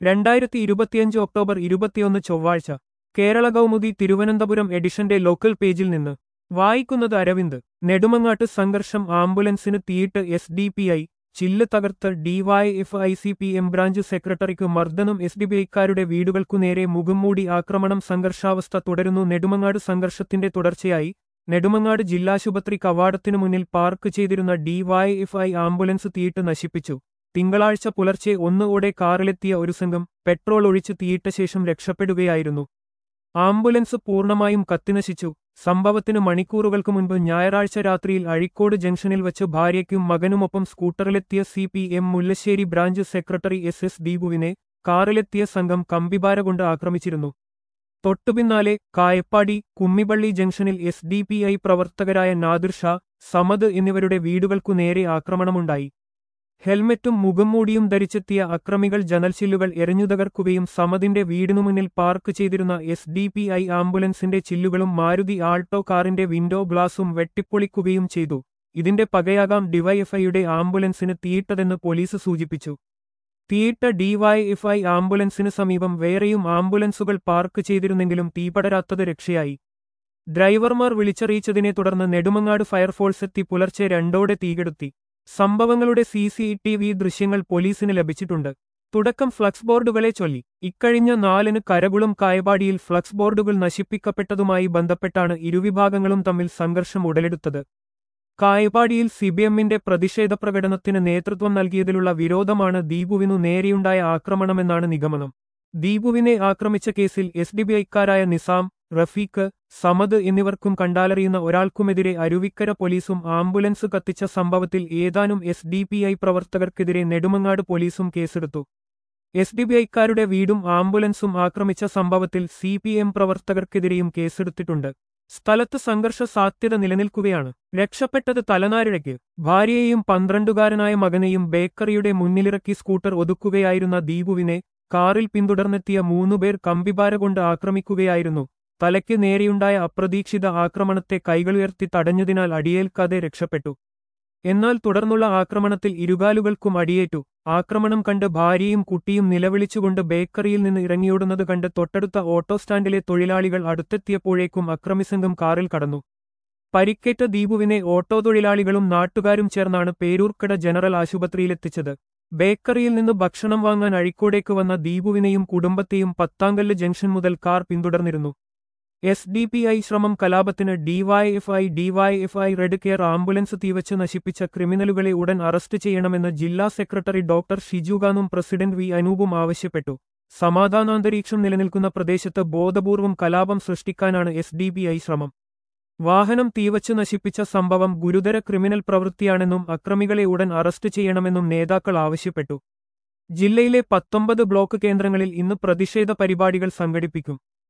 2025 October 21 ചൊവ്വാഴ്ച കേരള കൗമുദി തിരുവനന്തപുരം എഡിഷന്റെ local പേജിൽ നിന്ന് വായിക്കുന്നത് അരവിന്ദ്. നെടുമങ്ങാട്ട് സംഘർഷം, ആംബുലൻസിന് തീയിട്ട് SDPI, ചില്ല് തകർത്ത് DYFI. CPM ബ്രാഞ്ച് സെക്രട്ടറിക്ക് മർദ്ദനം. SDPIക്കാരുടെ വീടുകൾക്കുനേരെ മുഖംമൂടി ആക്രമണം. സംഘർഷാവസ്ഥ തുടരുന്നു. നെടുമങ്ങാട് സംഘർഷത്തിന്റെ തുടർച്ചയായി നെടുമങ്ങാട് ജില്ലാശുപത്രി കവാടത്തിനു മുന്നിൽ പാർക്ക് ചെയ്തിരുന്ന DYFI ആംബുലൻസ് തീയിട്ട് നശിപ്പിച്ചു. തിങ്കളാഴ്ച പുലർച്ചെ 1 കാറിലെത്തിയ ഒരു സംഘം പെട്രോൾ ഒഴിച്ച് തീയിട്ട ശേഷം രക്ഷപ്പെടുകയായിരുന്നു. ആംബുലൻസ് പൂർണ്ണമായും കത്തിനശിച്ചു. സംഭവത്തിന് മണിക്കൂറുകൾക്ക് മുൻപ് ഞായറാഴ്ച രാത്രിയിൽ അഴീക്കോട് ജംഗ്ഷനിൽ വച്ച് ഭാര്യയ്ക്കും മകനുമൊപ്പം സ്കൂട്ടറിലെത്തിയ CPM Mullassery branch secretary SS ദീപുവിനെ കാറിലെത്തിയ സംഘം കമ്പിപാര കൊണ്ട് ആക്രമിച്ചിരുന്നു. തൊട്ടുപിന്നാലെ കായപ്പാടി കുമ്മിപ്പള്ളി ജംഗ്ഷനിൽ SDPI പ്രവർത്തകരായ നാദിർ ഷാ, സമദ് എന്നിവരുടെ വീടുകൾക്കു നേരെ ആക്രമണമുണ്ടായി. ഹെൽമറ്റും മുഖംമൂടിയും ധരിച്ചെത്തിയ അക്രമികൾ ജനൽച്ചില്ലുകൾ എറിഞ്ഞുതകർക്കുകയും സമദിന്റെ വീടിനുമുന്നിൽ പാർക്ക് ചെയ്തിരുന്ന SDPI ആംബുലൻസിന്റെ ചില്ലുകളും മാരുതി ആൾട്ടോ കാറിന്റെ വിൻഡോ ഗ്ലാസും വെട്ടിപ്പൊളിക്കുകയും ചെയ്തു. ഇതിന്റെ പകയാകാം DYFIയുടെ ആംബുലൻസിന് തീയിട്ടതെന്ന് പോലീസ് സൂചിപ്പിച്ചു. തീയിട്ട DYFI ആംബുലൻസിന് സമീപം വേറെയും ആംബുലൻസുകൾ പാർക്ക് ചെയ്തിരുന്നെങ്കിലും തീപടരാത്തത് രക്ഷയായി. ഡ്രൈവർമാർ വിളിച്ചറിയിച്ചതിനെ തുടർന്ന് നെടുമങ്ങാട് ഫയർഫോഴ്സ് എത്തി പുലർച്ചെ 2 തീകെടുത്തി. സംഭവങ്ങളുടെ CCTV ദൃശ്യങ്ങൾ പോലീസിന് ലഭിച്ചിട്ടുണ്ട്. തുടക്കം ഫ്ലക്സ് ബോർഡുകളെ ചൊല്ലി. ഇക്കഴിഞ്ഞ 4 കരകുളം കായപാടിയിൽ ഫ്ലക്സ് ബോർഡുകൾ നശിപ്പിക്കപ്പെട്ടതുമായി ബന്ധപ്പെട്ടാണ് ഇരുവിഭാഗങ്ങളും തമ്മിൽ സംഘർഷം ഉടലെടുത്തത്. കായപാടിയിൽ CPMന്റെ പ്രതിഷേധ പ്രകടനത്തിന് നേതൃത്വം നൽകിയതിലുള്ള വിരോധമാണ് ദീപുവിനു നേരെയുണ്ടായ ആക്രമണമെന്നാണ് നിഗമനം. ദീപുവിനെ ആക്രമിച്ച കേസിൽ SDPIക്കാരായ നിസാം, റഫീഖ്, സമദ് എന്നിവർക്കും കണ്ടാലറിയുന്ന ഒരാൾക്കുമെതിരെ അരുവിക്കര പോലീസും ആംബുലൻസ് കത്തിച്ച സംഭവത്തിൽ ഏതാനും SDPI പ്രവർത്തകർക്കെതിരെ നെടുമങ്ങാട് പോലീസും കേസെടുത്തു. SDPIക്കാരുടെ വീടും ആംബുലൻസും ആക്രമിച്ച സംഭവത്തിൽ CPM പ്രവർത്തകർക്കെതിരെയും കേസെടുത്തിട്ടുണ്ട്. സ്ഥലത്ത് സംഘർഷ സാധ്യത നിലനിൽക്കുകയാണ്. രക്ഷപ്പെട്ടത് തലനാരിഴയ്ക്ക്. ഭാര്യയെയും 12കാരനായ മകനെയും ബേക്കറിയുടെ മുന്നിലിറക്കി സ്കൂട്ടർ ഒതുക്കുകയായിരുന്ന ദീപുവിനെ കാറിൽ പിന്തുടർന്നെത്തിയ 3 പേർ കമ്പിപാര കൊണ്ട് ആക്രമിക്കുകയായിരുന്നു. തലയ്ക്ക് നേരെയുണ്ടായ അപ്രതീക്ഷിത ആക്രമണത്തെ കൈകളുയർത്തി തടഞ്ഞതിനാൽ അടിയേൽക്കാതെ രക്ഷപ്പെട്ടു. എന്നാൽ തുടർന്നുള്ള ആക്രമണത്തിൽ ഇരുകാലുകൾക്കും അടിയേറ്റു. ആക്രമണം കണ്ട് ഭാര്യയും കുട്ടിയും നിലവിളിച്ചുകൊണ്ട് ബേക്കറിയിൽ നിന്ന് ഇറങ്ങിയോടുന്നത് കണ്ട് തൊട്ടടുത്ത ഓട്ടോ സ്റ്റാൻഡിലെ തൊഴിലാളികൾ അടുത്തെത്തിയപ്പോഴേക്കും അക്രമിസംഘം കാറിൽ കടന്നു. പരിക്കേറ്റ ദീപുവിനെ ഓട്ടോ തൊഴിലാളികളും നാട്ടുകാരും ചേർന്നാണ് പേരൂർക്കട ജനറൽ ആശുപത്രിയിലെത്തിച്ചത്. ബേക്കറിയിൽ നിന്ന് ഭക്ഷണം വാങ്ങാൻ അഴീക്കോടേക്ക് വന്ന ദീപുവിനെയും കുടുംബത്തെയും പത്താങ്കല്ല് ജംഗ്ഷൻ മുതൽ കാർ പിന്തുടർന്നിരുന്നു. SDPI ശ്രമം കലാപത്തിന് DYFI റെഡ് കെയർ ആംബുലൻസ് തീവച്ച് നശിപ്പിച്ച ക്രിമിനലുകളെ ഉടൻ അറസ്റ്റ് ചെയ്യണമെന്ന് ജില്ലാ സെക്രട്ടറി ഡോക്ടർ ഷിജുഖാനും പ്രസിഡന്റ് V അനൂപും ആവശ്യപ്പെട്ടു. സമാധാനാന്തരീക്ഷം നിലനിൽക്കുന്ന പ്രദേശത്ത് ബോധപൂർവം കലാപം സൃഷ്ടിക്കാനാണ് SDPI ശ്രമം. വാഹനം തീവച്ച് നശിപ്പിച്ച സംഭവം ഗുരുതര ക്രിമിനൽ പ്രവൃത്തിയാണെന്നും അക്രമികളെ ഉടൻ അറസ്റ്റ് ചെയ്യണമെന്നും നേതാക്കൾ ആവശ്യപ്പെട്ടു. ജില്ലയിലെ 19 ബ്ലോക്ക് കേന്ദ്രങ്ങളിൽ ഇന്ന് പ്രതിഷേധ പരിപാടികൾ സംഘടിപ്പിക്കും.